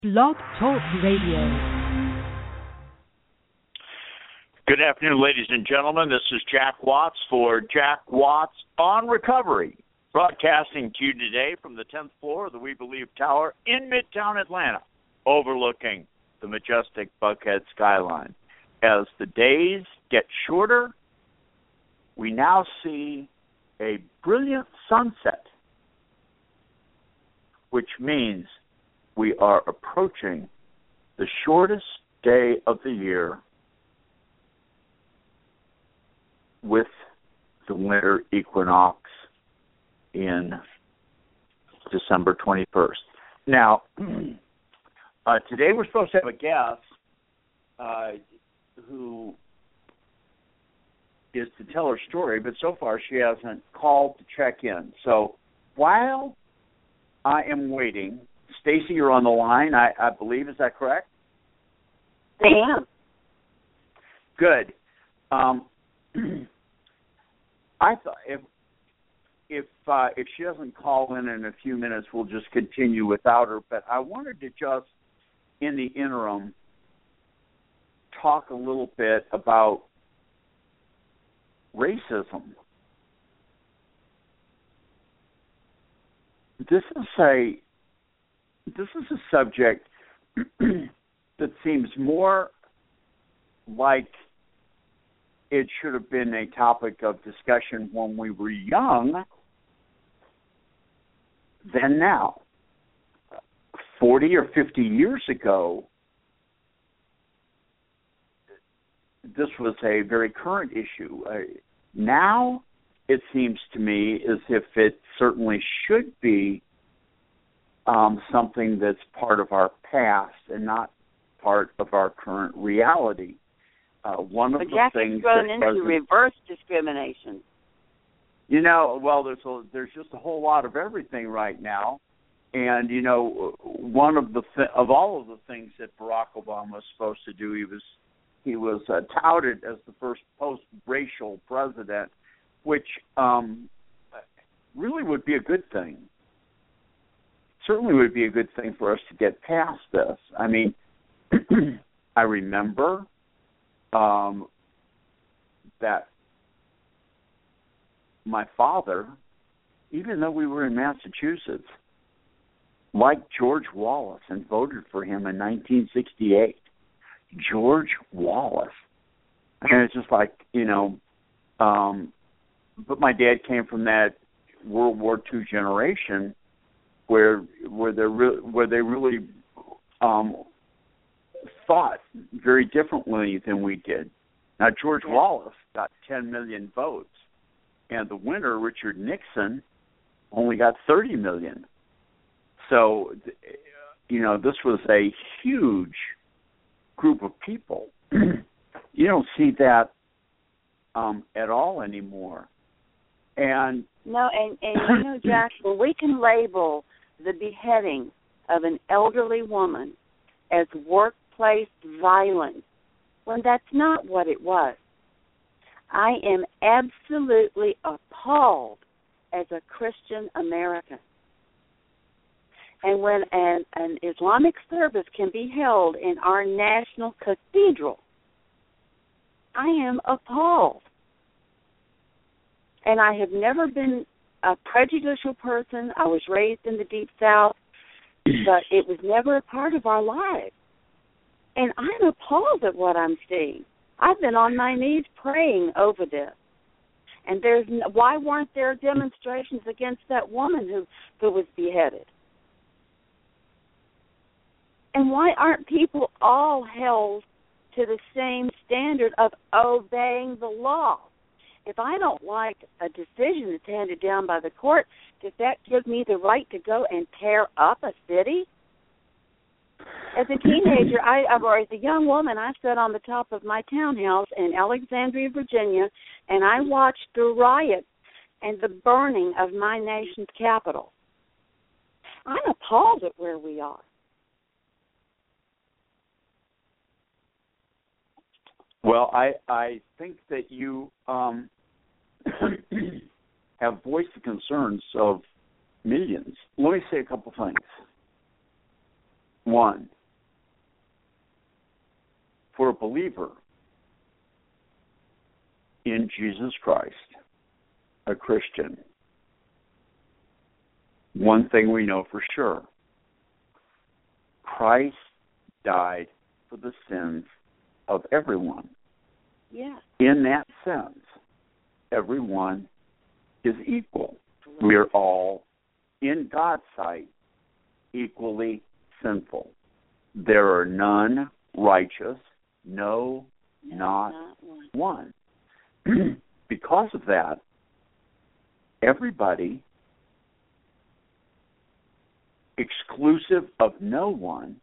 Blog Talk Radio. Good afternoon, ladies and gentlemen. This is Jack Watts for Jack Watts on Recovery, broadcasting to you today from the 10th floor of the We Believe Tower in Midtown Atlanta, overlooking the majestic Buckhead skyline. As the days get shorter, we now see a brilliant sunset, which means we are approaching the shortest day of the year with the winter equinox in December 21st. Now, today we're supposed to have a guest who is to tell her story, but so far she hasn't called to check in. So while I am waiting, Stacy, you're on the line, I believe. Is that correct? I am. Good. I thought if she doesn't call in a few minutes, we'll just continue without her. But I wanted to just, in the interim, talk a little bit about racism. This is a subject that seems more like it should have been a topic of discussion when we were young than now. 40 or 50 years ago, this was a very current issue. Now, it seems to me as if it certainly should be something that's part of our past and not part of our current reality. One of the things it's grown into reverse discrimination. You know, well, there's just a whole lot of everything right now, and you know, one of of all of the things that Barack Obama was supposed to do, he was touted as the first post-racial president, which really would be a good thing. Certainly would be a good thing for us to get past this. I mean, I remember that my father, even though we were in Massachusetts, liked George Wallace and voted for him in 1968. George Wallace. And it's just like, you know, but my dad came from that World War II generation where they really thought very differently than we did. Now, George Wallace got 10 million votes, and the winner, Richard Nixon, only got 30 million. So, you know, this was a huge group of people. You don't see that at all anymore. And no, and you know, Jack, when we can label the beheading of an elderly woman as workplace violence, when that's not what it was, I am absolutely appalled as a Christian American. And when an Islamic service can be held in our national cathedral, I am appalled. And I have never been a prejudicial person. I was raised in the Deep South, but it was never a part of our lives. And I'm appalled at what I'm seeing. I've been on my knees praying over this. And why weren't there demonstrations against that woman who was beheaded? And why aren't people all held to the same standard of obeying the law? If I don't like a decision that's handed down by the court, does that give me the right to go and tear up a city? As a teenager, or as a young woman, I sat on the top of my townhouse in Alexandria, Virginia, and I watched the riots and the burning of my nation's capital. I'm appalled at where we are. Well, I think that you have voiced the concerns of millions. Let me say a couple things. One, for a believer in Jesus Christ, a Christian, one thing we know for sure: Christ died for the sins of everyone. Yeah. In that sense, everyone is equal. We are all, in God's sight, equally sinful. There are none righteous, no, not one. Because of that, everybody, exclusive of no one,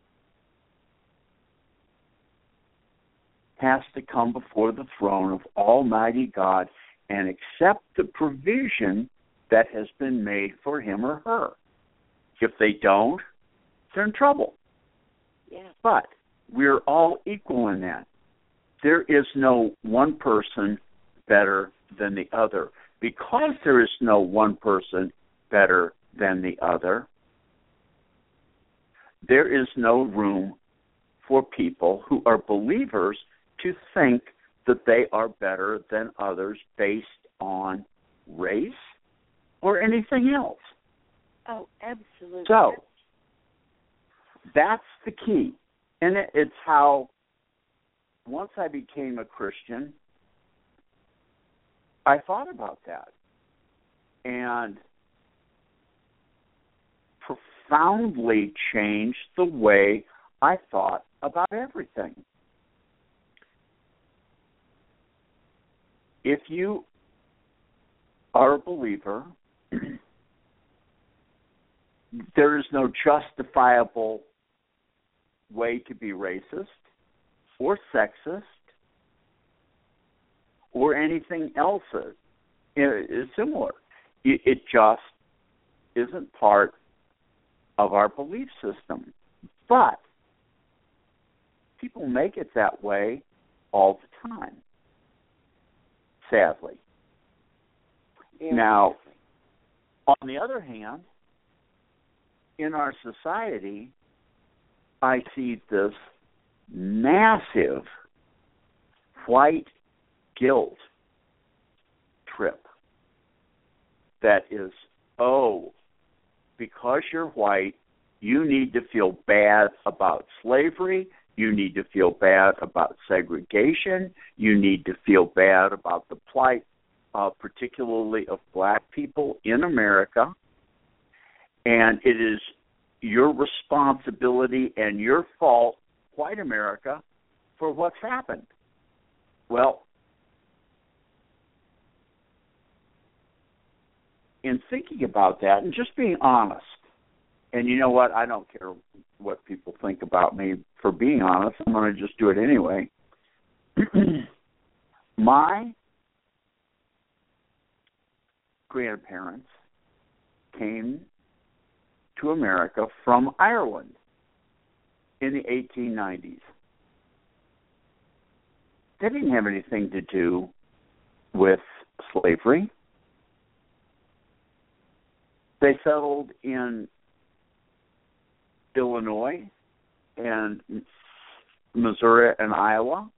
has to come before the throne of Almighty God and accept the provision that has been made for him or her. If they don't, they're in trouble. Yeah. But we're all equal in that. There is no one person better than the other. Because there is no one person better than the other, there is no room for people who are believers to think that they are better than others based on race or anything else. Oh, absolutely. So, that's the key. And it's how, once I became a Christian, I thought about that. And profoundly changed the way I thought about everything. If you are a believer, there is no justifiable way to be racist or sexist or anything else is similar. It just isn't part of our belief system. But people make it that way all the time, sadly. Yeah. Now, on the other hand, in our society, I see this massive white guilt trip that is, because you're white, you need to feel bad about slavery, you need to feel bad about segregation, you need to feel bad about the plight, particularly of black people in America, and it is your responsibility and your fault, white America, for what's happened. Well, in thinking about that and just being honest, and you know what, I don't care what people think about me for being honest, I'm going to just do it anyway. My grandparents came to America from Ireland in the 1890s. They didn't have anything to do with slavery. They settled in Illinois and Missouri and Iowa.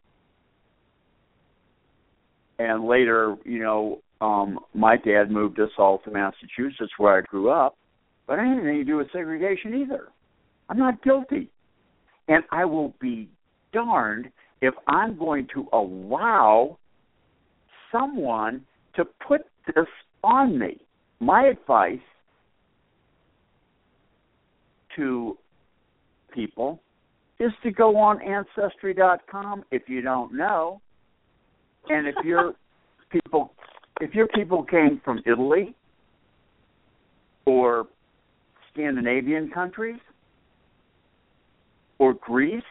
And later, my dad moved us all to Massachusetts, where I grew up. But it had anything to do with segregation either. I'm not guilty. And I will be darned if I'm going to allow someone to put this on me. My advice to people is to go on Ancestry.com if you don't know. And if your people came from Italy or Scandinavian countries or Greece,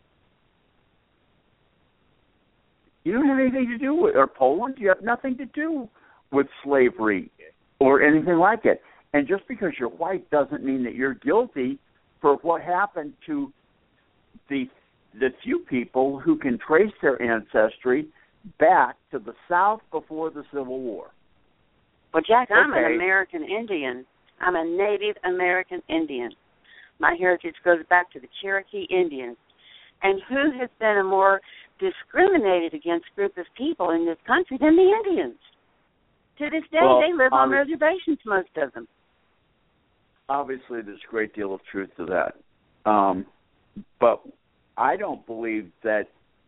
you don't have anything to do with, or Poland, you have nothing to do with slavery or anything like it. And just because you're white doesn't mean that you're guilty for what happened to the few people who can trace their ancestry back to the South before the Civil War. Well, Jack, I'm an American Indian. I'm a Native American Indian. My heritage goes back to the Cherokee Indians. And who has been a more discriminated against group of people in this country than the Indians? To this day, they live on reservations, most of them. Obviously, there's a great deal of truth to that. But I don't believe that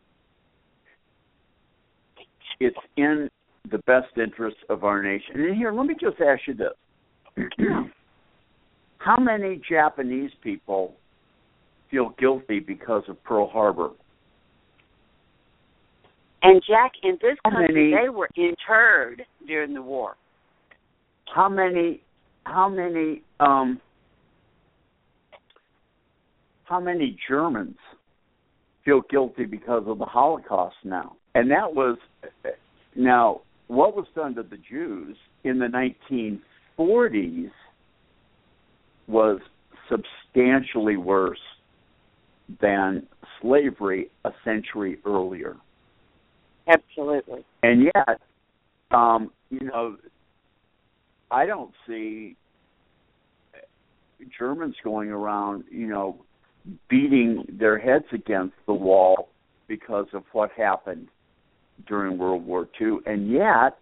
it's in the best interest of our nation. And here, let me just ask you this. How many Japanese people feel guilty because of Pearl Harbor? And, Jack, in this country, they were interred during the war. How many Germans feel guilty because of the Holocaust now? And that was, now, what was done to the Jews in the 1940s was substantially worse than slavery a century earlier. Absolutely. And yet, I don't see Germans going around, beating their heads against the wall because of what happened during World War II. And yet,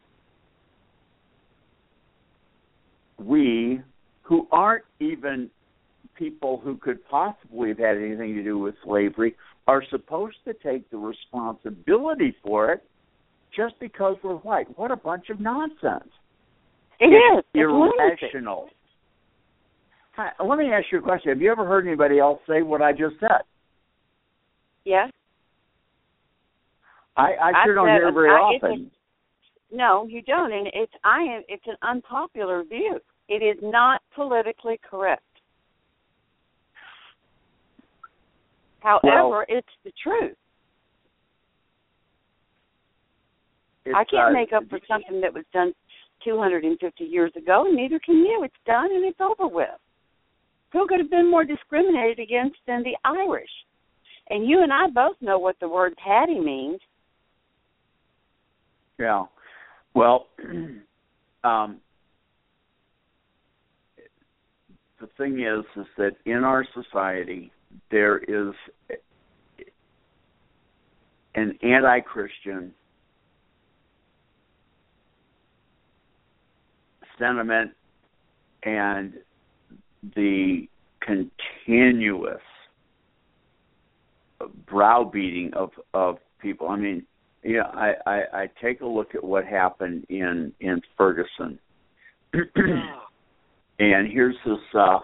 we, who aren't even people who could possibly have had anything to do with slavery, are supposed to take the responsibility for it just because we're white. What a bunch of nonsense. It's irrational. Hi, let me ask you a question. Have you ever heard anybody else say what I just said? Yes. I sure don't hear it very often. No, you don't, and it's an unpopular view. It is not politically correct. However, it's the truth. I can't make up for something that was done 250 years ago, and neither can you. It's done, and it's over with. Who could have been more discriminated against than the Irish? And you and I both know what the word Paddy means. Yeah. Well, the thing is that in our society, there is an anti-Christian sentiment and the continuous browbeating of people. I mean, I take a look at what happened in Ferguson. And here's this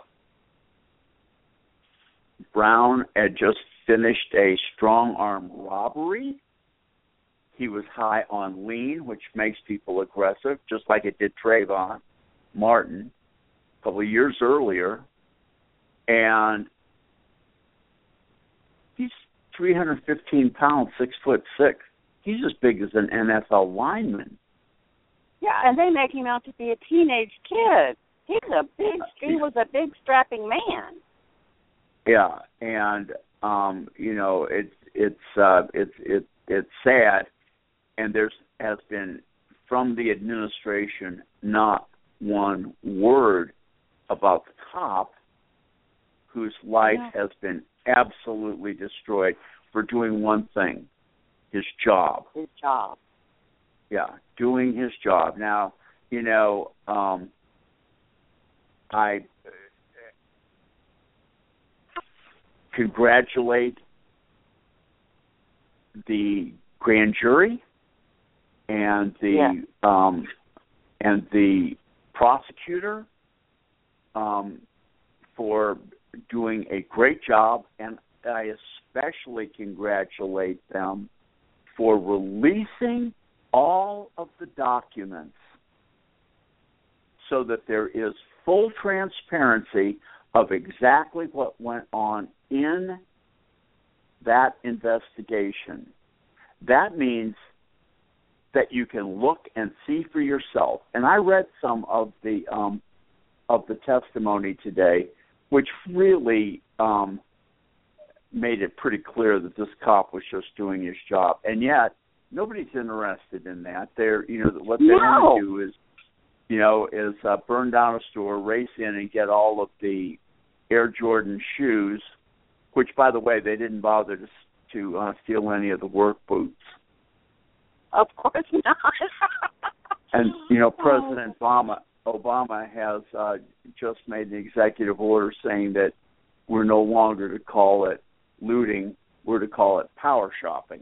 Brown had just finished a strong-arm robbery. He was high on lean, which makes people aggressive, just like it did Trayvon Martin a couple of years earlier. And he's 315 pounds, 6'6". He's as big as an NFL lineman. Yeah, and they make him out to be a teenage kid. He was a big strapping man. Yeah, and it's sad, and has been from the administration not one word about the cop whose life has been absolutely destroyed for doing one thing, his job. His job. Yeah, doing his job. Now, I congratulate the grand jury and the prosecutor for doing a great job, and I especially congratulate them for releasing all of the documents so that there is full transparency of exactly what went on in that investigation. That means that you can look and see for yourself. And I read some of the testimony today, which really made it pretty clear that this cop was just doing his job. And yet, nobody's interested in that. What they want to do is burn down a store, race in, and get all of the Air Jordan shoes, which, by the way, they didn't bother to steal any of the work boots. Of course not. And, President Obama has just made an executive order saying that we're no longer to call it looting, we're to call it power shopping.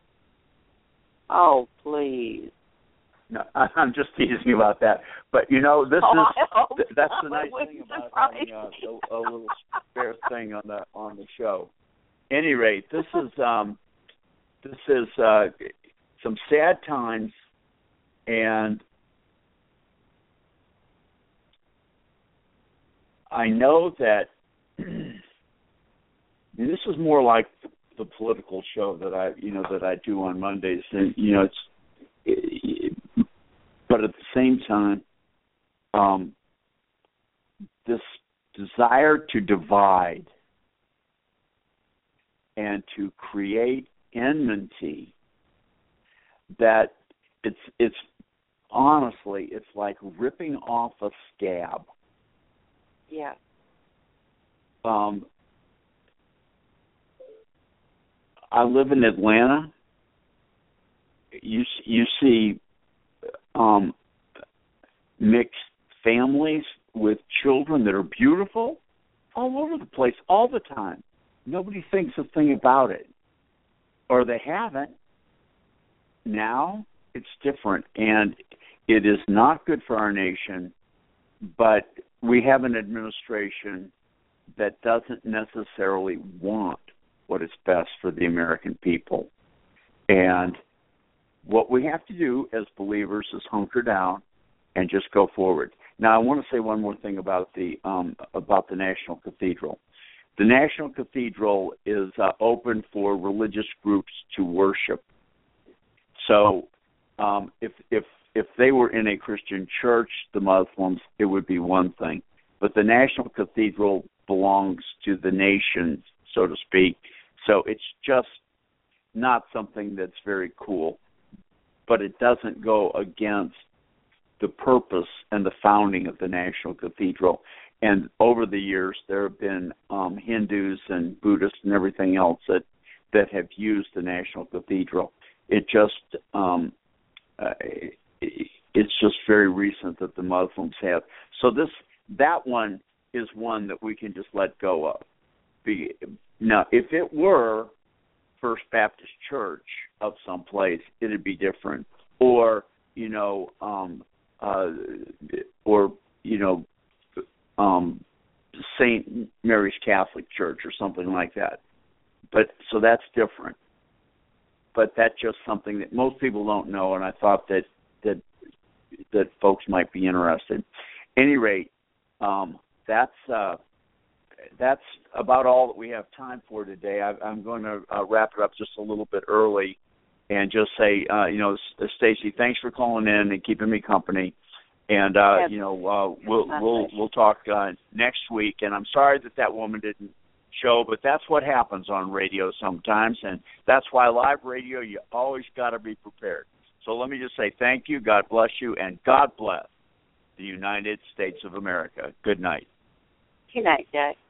Oh, please. No, I'm just teasing about that. But, that's the nice thing about having a little spare thing on the show. Any rate, this is some sad times, and I know that this is more like the political show that I do on Mondays, and but at the same time, this desire to divide and to create enmity, that it's honestly, it's like ripping off a scab. Yeah. I live in Atlanta. You see mixed families with children that are beautiful all over the place all the time. Nobody thinks a thing about it, or they haven't. Now it's different, and it is not good for our nation, but we have an administration that doesn't necessarily want what is best for the American people. And what we have to do as believers is hunker down and just go forward. Now, I want to say one more thing about the National Cathedral. The National Cathedral is open for religious groups to worship. So, if they were in a Christian church, the Muslims, it would be one thing. But the National Cathedral belongs to the nation, so to speak. So it's just not something that's very cool. But it doesn't go against the purpose and the founding of the National Cathedral. And over the years, there have been Hindus and Buddhists and everything else that have used the National Cathedral. It just it's just very recent that the Muslims have. So that one is one that we can just let go of. Now, if it were First Baptist Church of some place, it'd be different. Or St. Mary's Catholic Church or something like that. But so that's different. But that's just something that most people don't know, and I thought that folks might be interested. At any rate, that's about all that we have time for today. I'm going to wrap it up just a little bit early, and just say, Stacy, thanks for calling in and keeping me company. And we'll talk next week. And I'm sorry that woman didn't show, but that's what happens on radio sometimes, and that's why live radio, you always got to be prepared. So let me just say thank you, God bless you, and God bless the United States of America. Good night. Good night, Jack.